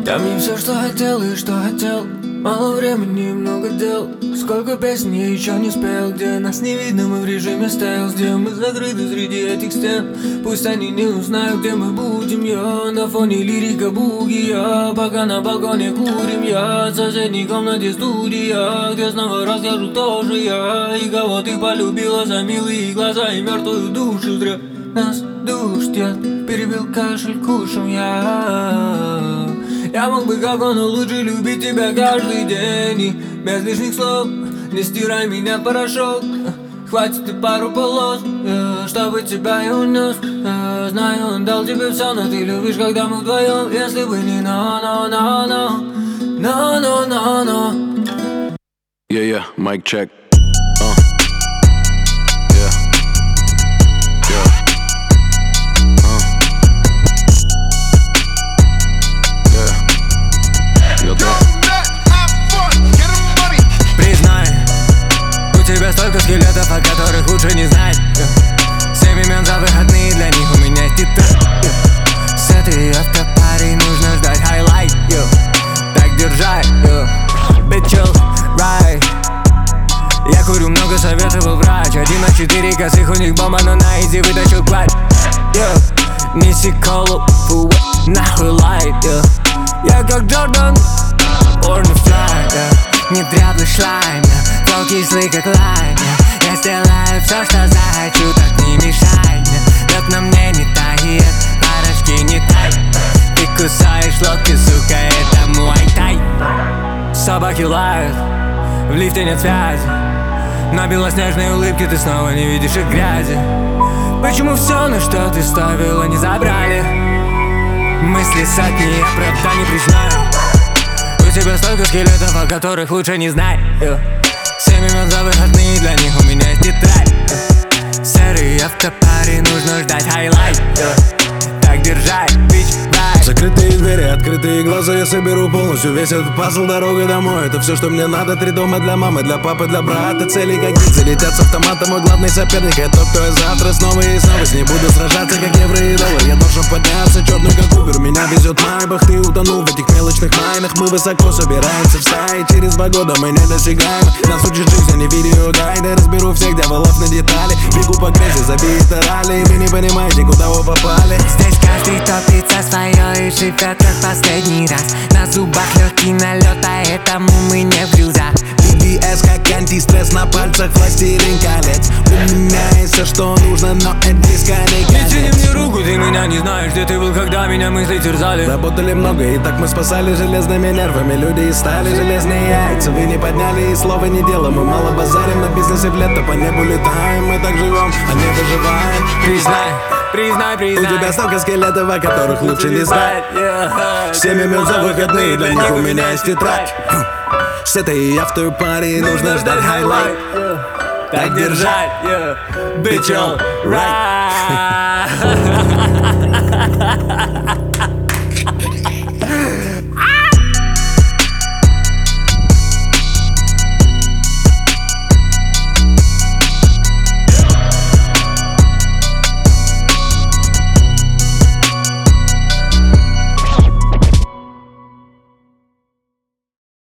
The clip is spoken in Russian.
Дай мне все, что хотел и что хотел. Мало времени, много дел. Сколько песен я еще не спел. Где нас не видно, мы в режиме стелс. Где мы закрыты среди этих стен. Пусть они не узнают, где мы будем. Я на фоне лирика буги. Я пока на балконе курим. Я в соседней комнате студия, где снова расскажу тоже я. И кого ты полюбила за милые глаза и мертвую душу. Зря нас душит яд, перебил кашель кушем я мог бы, как он, лучше любить тебя каждый день. И без лишних слов не стирай меня в порошок. Хватит и пару полос, чтобы тебя я унес. Знаю, он дал тебе все, но ты любишь, когда мы вдвоем. Если бы не no. Yeah, mic check. Столько скелетов, о которых лучше не знать. 7 имен за выходные, для них у меня тетрадь. С этой автопарой нужно ждать хайлайт. Так держать, bitch chill, right. Я курю, много советовал врач. 1 на 4 косых, у них бомба, но на изи вытащил клатч. Неси колу, фу, нахуй лайт. Я как Джордан, born to fly. Не дряблый шлайм, флоу кислый как лайм. Я сделаю все, что захочу, так не мешай. Лед на мне не тает, порошки не тай. Ты кусаешь локти, сука, это муай-тай. Собаки лают, в лифте нет связи. На белоснежной улыбке ты снова не видишь их грязи. Почему все, на что ты ставила, не забрали? Мысли сотни, я правда не признаю. У тебя столько скелетов, о которых лучше не знать. 7 имен за выходные, для них у меня есть тетрадь. Серый автопаре, нужно ждать хайлайт. Так держать, bitch, right. Закрытые двери, открытые глаза, я соберу полностью весь этот пазл. Дорога домой, это все, что мне надо. 3 дома для мамы, для папы, для брата. Цели как птицы летят с автомата. Мой главный соперник, это тот, кто я завтра. Снова и снова с ней буду сражаться, как евро и доллар. Я должен подняться, черный как Убер. Меня везет майбах, ты утонул в этих мелочных майнах. Мы высоко собираемся в стае. Через 2 года мы недосягаемы. Нас учит жизнь, а не видеогайды. Разберу всех дьяволов на детали. Бегу по грязи, забиты ралли. Вы не понимаете, куда вы попали. Здесь каждый топит за свое и живет как последний раз. На зубах легкий налет, а этому мы не в глаза. BBS как антистресс, на пальцах властелин колец. У меня есть все, что нужно, но это близко не конец. Не тяни мне руку, ты меня не знаешь, где ты был, когда меня мысли терзали. Работали много, и так мы спасали железными нервами. Люди и стали железные яйца. Вы не подняли и слова не дело. Мы мало базарим на бизнесе в лето. По небу летаем, мы так живем, а не выживаем. Признай. У тебя столько скелетов, о которых лучше не знать. 7 имен за выходные, для них у меня есть тетрадь. С этой автопарой нужно ждать хайлайт. Так держать, bitch, all right.